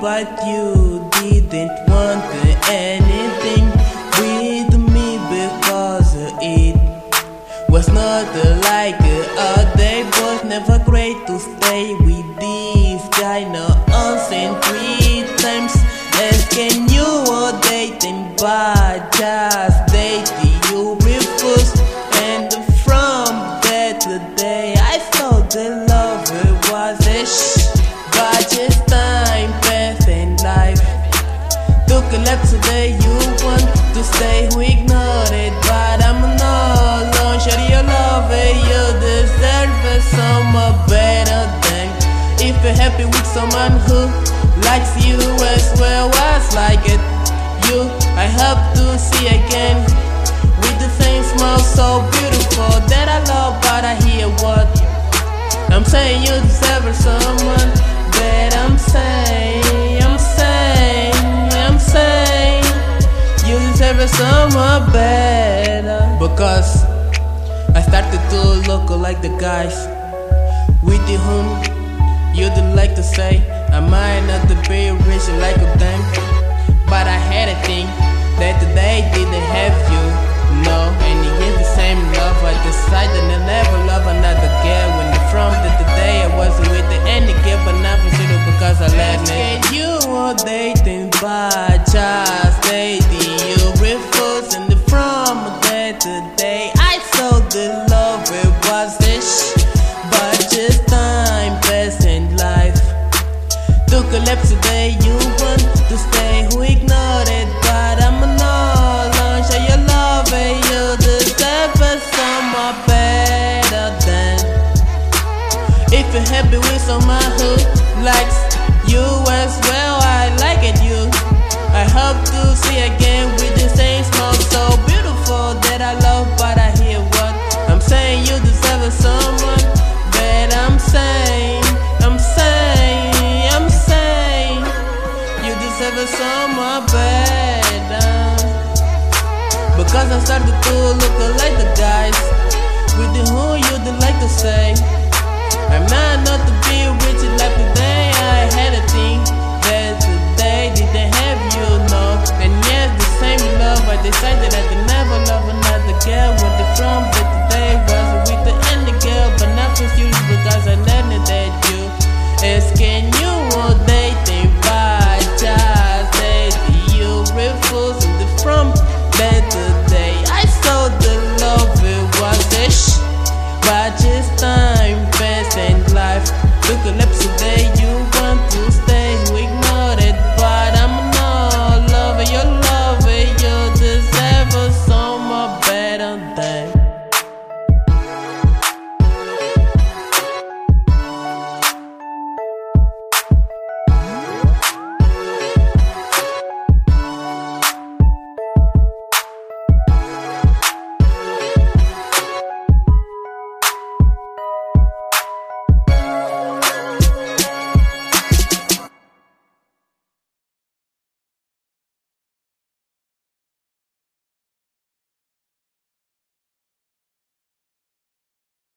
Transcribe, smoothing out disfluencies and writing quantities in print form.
but you didn't want anything with me because it was not like they both never great to stay with this guy. No onsen 3 times asking you were dating, but just dating you refused. And from that day I thought the love was a but just time passed and life took a lap. Today you want to stay, who ignored it, but I'm not alone. Share your love, you deserve someone better than. If you're happy with someone who likes you as well as like it, you I hope to see again with the same smile so beautiful that I love. But I hear what I'm saying, you deserve someone better. I'm saying you deserve someone better. Because I started to look like the guys with whom you'd like to say I might not be rich like a them, but I had a thing that they didn't have, you know. And you get the same love, I decided to never love another girl. When from the day I was with any girl, but not for zero because I left it. You were dating, but just dating you refused. And from that day I saw the love, it was this, but just time passed and life took a lap. Today you want to stay, who ignored it, but I'm not alone. Share your love, and you deserve someone better than. If you're happy with someone who likes you as well, I like it, you I hope to see again with the same smile so beautiful that I love. But I hear what I'm saying, you deserve someone better. I'm saying you deserve someone better. Because I started to look like the guys with who you'd like to say I'm not to be rich like the day I had.